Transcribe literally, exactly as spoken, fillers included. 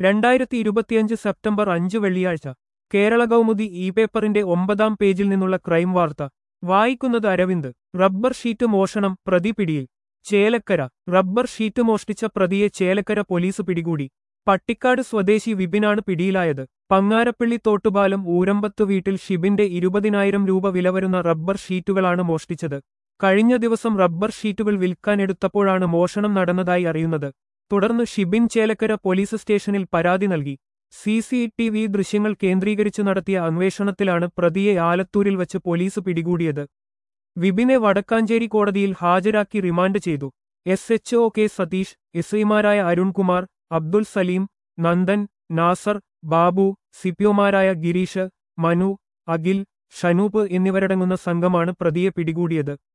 രണ്ടായിരത്തി ഇരുപത്തിയഞ്ച് സെപ്റ്റംബർ അഞ്ച് വെള്ളിയാഴ്ച കേരള കൗമുദി ഇ പേപ്പറിന്റെ ഒമ്പതാം പേജിൽ നിന്നുള്ള ക്രൈം വാർത്ത വായിക്കുന്നത് അരവിന്ദ്. റബ്ബർ ഷീറ്റ് മോഷണം, പ്രതി പിടിയിൽ. ചേലക്കര. റബ്ബർ ഷീറ്റ് മോഷ്ടിച്ച പ്രതിയെ ചേലക്കര പോലീസ് പിടികൂടി. പട്ടിക്കാട് സ്വദേശി വിപിനാണ് പിടിയിലായത്. പങ്ങാരപ്പള്ളി തോട്ടുപാലം ഊരമ്പത്ത് വീട്ടിൽ ഷിബിന്റെ ഇരുപതിനായിരം രൂപ വില വരുന്ന റബ്ബർ ഷീറ്റുകളാണ് മോഷ്ടിച്ചത്. കഴിഞ്ഞ ദിവസം റബ്ബർ ഷീറ്റുകൾ വിൽക്കാനെടുത്തപ്പോഴാണ് മോഷണം നടന്നതായി അറിയുന്നത്. തുടർന്ന് ഷിബിൻ ചേലക്കര പോലീസ് സ്റ്റേഷനിൽ പരാതി നൽകി. സി സി ടി വി ദൃശ്യങ്ങൾ കേന്ദ്രീകരിച്ച് നടത്തിയ അന്വേഷണത്തിലാണ് പ്രതിയെ ആലത്തൂരിൽ വച്ച് പോലീസ് പിടികൂടിയത്. വിപിനെ വടക്കാഞ്ചേരി കോടതിയിൽ ഹാജരാക്കി റിമാൻഡ് ചെയ്തു. S H O K Satheesh, S ഐമാരായ അരുൺകുമാർ, അബ്ദുൽ സലീം, നന്ദൻ, നാസർ, ബാബു, സിപിഒമാരായ ഗിരീഷ്, മനു, അഖിൽ, ഷനൂപ് എന്നിവരടങ്ങുന്ന സംഘമാണ് പ്രതിയെ പിടികൂടിയത്.